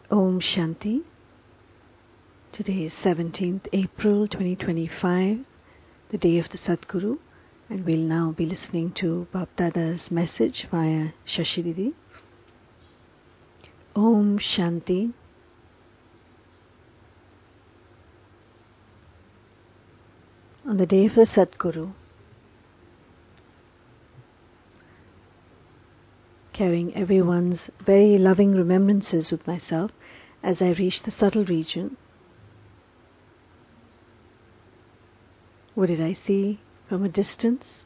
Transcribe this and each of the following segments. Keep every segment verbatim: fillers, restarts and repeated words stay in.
Om Shanti. Today is seventeenth April twenty twenty-five, the day of the Sadguru, and we'll now be listening to Bap Dada's message via Shashi Didi. Om Shanti. On the day of the Sadguru, carrying everyone's very loving remembrances with myself as I reached the subtle region, what did I see from a distance?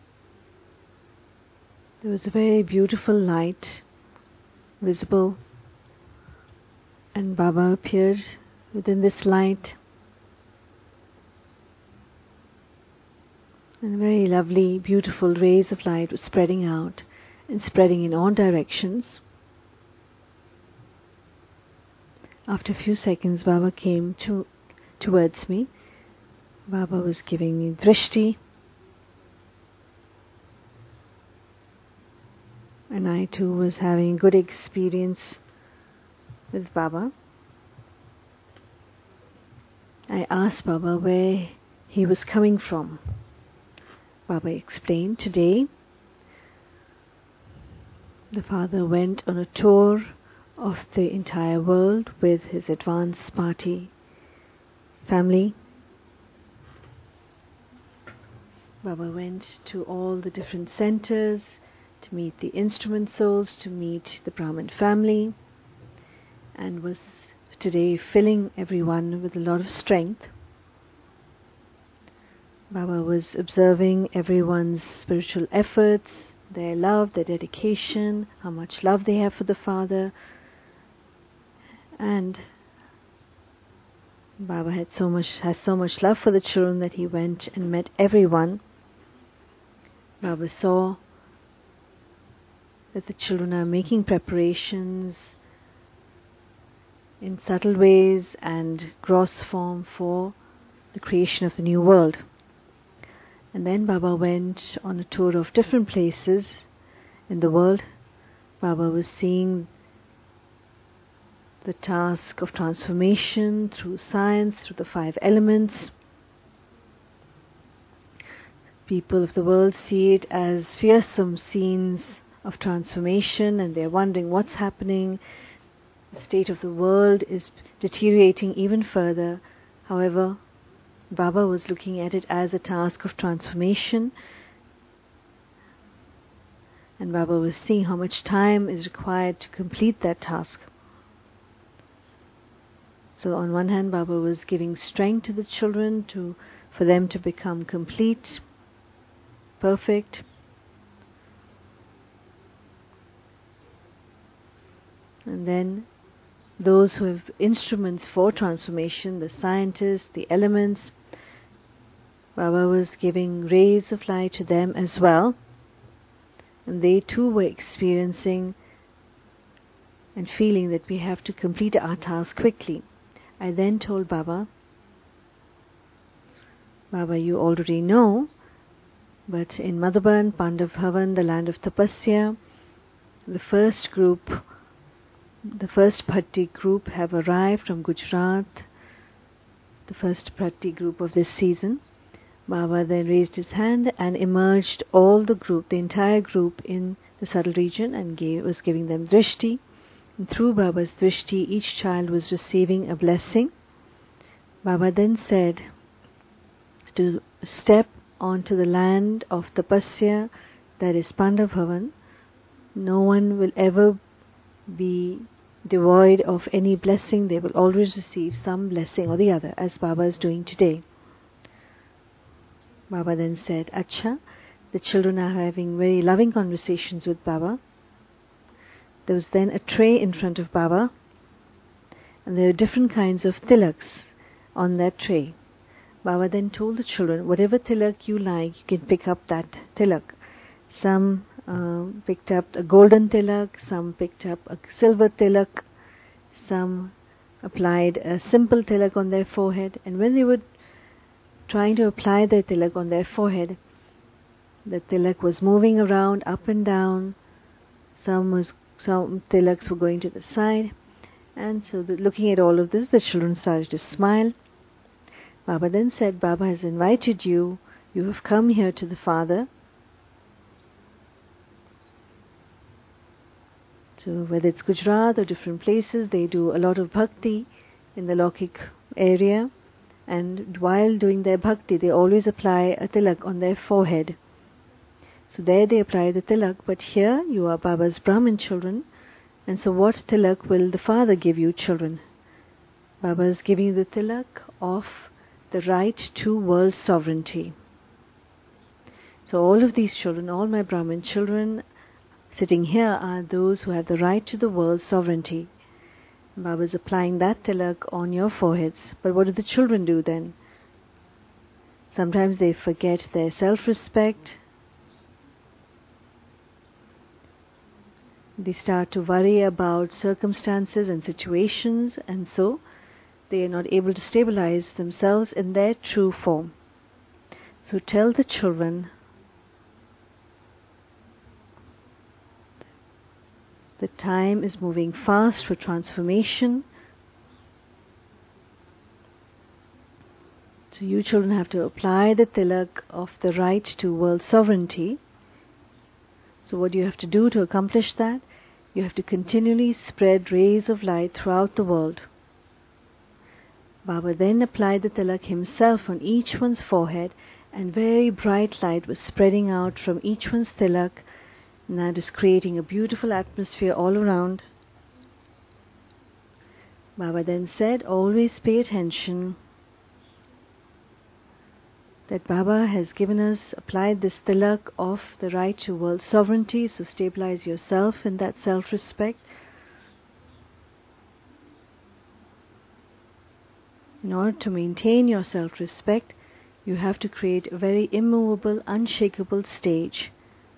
There was a very beautiful light visible, and Baba appeared within this light, and very lovely, beautiful rays of light were spreading out and spreading in all directions. After a few seconds, Baba came to, towards me. Baba was giving me drishti, and I too was having good experience with Baba. I asked Baba where he was coming from. Baba explained, today the Father went on a tour of the entire world with his advance party family. Baba went to all the different centers to meet the instrument souls, to meet the Brahmin family, and was today filling everyone with a lot of strength. Baba was observing everyone's spiritual efforts, their love, their dedication, how much love they have for the Father. And Baba had so much, has so much love for the children that he went and met everyone. Baba saw that the children are making preparations in subtle ways and gross form for the creation of the new world. And then Baba went on a tour of different places in the world. Baba was seeing the task of transformation through science, through the five elements. People of the world see it as fearsome scenes of transformation, and they're wondering what's happening. The state of the world is deteriorating even further. However, Baba was looking at it as a task of transformation, and Baba was seeing how much time is required to complete that task. So on one hand, Baba was giving strength to the children to for them to become complete, perfect. And then those who have instruments for transformation, the scientists, the elements, Baba was giving rays of light to them as well. And they too were experiencing and feeling that we have to complete our task quickly. I then told Baba, Baba, you already know, but in Madhuban, Pandav Bhavan, the land of Tapasya, the first group, the first Bhatti group have arrived from Gujarat, the first Bhatti group of this season. Baba then raised his hand and emerged all the group, the entire group in the subtle region, and gave, was giving them drishti. And through Baba's drishti, each child was receiving a blessing. Baba then said to step onto the land of Tapasya, that is Pandav Bhavan. No one will ever be devoid of any blessing. They will always receive some blessing or the other, as Baba is doing today. Baba then said, Acha, the children are having very loving conversations with Baba. There was then a tray in front of Baba, and there were different kinds of tilaks on that tray. Baba then told the children, whatever tilak you like, you can pick up that tilak. Some uh, picked up a golden tilak, some picked up a silver tilak, some applied a simple tilak on their forehead, and when they were trying to apply their tilak on their forehead, the tilak was moving around up and down. Some was some tilaks were going to the side, And so the, looking at all of this, the children started to smile. Baba then said, Baba has invited you. You have come here to the Father. So whether it's Gujarat or different places, they do a lot of bhakti in the Laukik area. And while doing their bhakti, they always apply a tilak on their forehead. So there they apply the tilak. But here you are Baba's Brahmin children. And so what tilak will the Father give you, children? Baba is giving you the tilak of the right to world sovereignty. So all of these children, all my Brahmin children sitting here are those who have the right to the world sovereignty. Baba is applying that tilak on your foreheads. But what do the children do then? Sometimes they forget their self-respect. They start to worry about circumstances and situations, and so they are not able to stabilize themselves in their true form. So tell the children the time is moving fast for transformation. So you children have to apply the tilak of the right to world sovereignty. So what do you have to do to accomplish that? You have to continually spread rays of light throughout the world. Baba then applied the tilak himself on each one's forehead, and very bright light was spreading out from each one's tilak, and that is creating a beautiful atmosphere all around. Baba then said, always pay attention that Baba has given us, applied this tilak of the right to world sovereignty, so stabilize yourself in that self-respect. In order to maintain your self-respect, you have to create a very immovable, unshakable stage.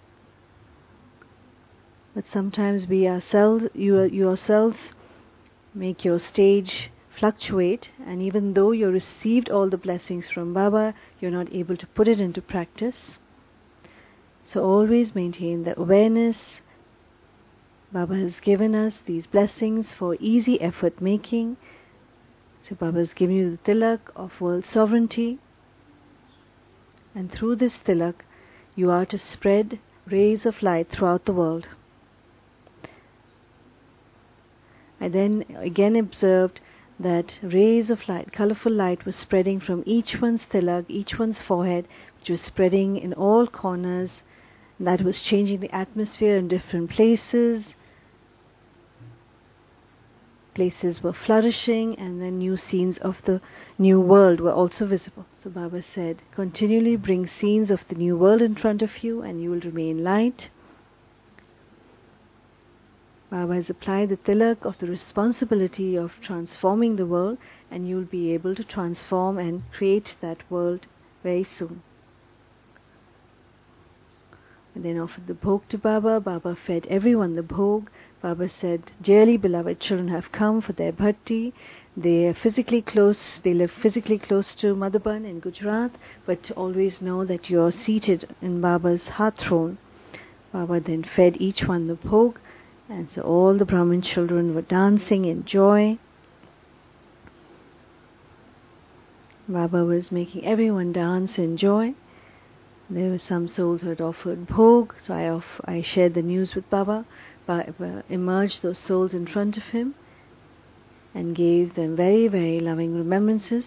But sometimes we ourselves, you yourselves make your stage fluctuate, and even though you received all the blessings from Baba, you're not able to put it into practice. So always maintain the awareness. Baba has given us these blessings for easy effort making. So Baba has given you the tilak of world sovereignty, and through this tilak you are to spread rays of light throughout the world. I then again observed that rays of light, colorful light, was spreading from each one's tilak, each one's forehead, which was spreading in all corners, and that was changing the atmosphere in different places. Places were flourishing, and then new scenes of the new world were also visible. So Baba said, continually bring scenes of the new world in front of you, and you will remain light. Baba has applied the tilak of the responsibility of transforming the world, and you will be able to transform and create that world very soon. And then offered the bhog to Baba. Baba fed everyone the bhog. Baba said, dearly beloved children have come for their bhakti. They are physically close, they live physically close to Madhuban in Gujarat, but always know that you are seated in Baba's heart throne. Baba then fed each one the bhog. And so all the Brahmin children were dancing in joy. Baba was making everyone dance in joy. There were some souls who had offered bhog, so I, off, I shared the news with Baba. Baba emerged those souls in front of him and gave them very, very loving remembrances.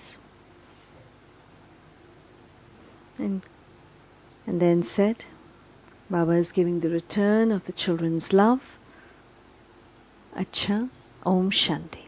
And, and then said, Baba is giving the return of the children's love. Acha, Om Shanti.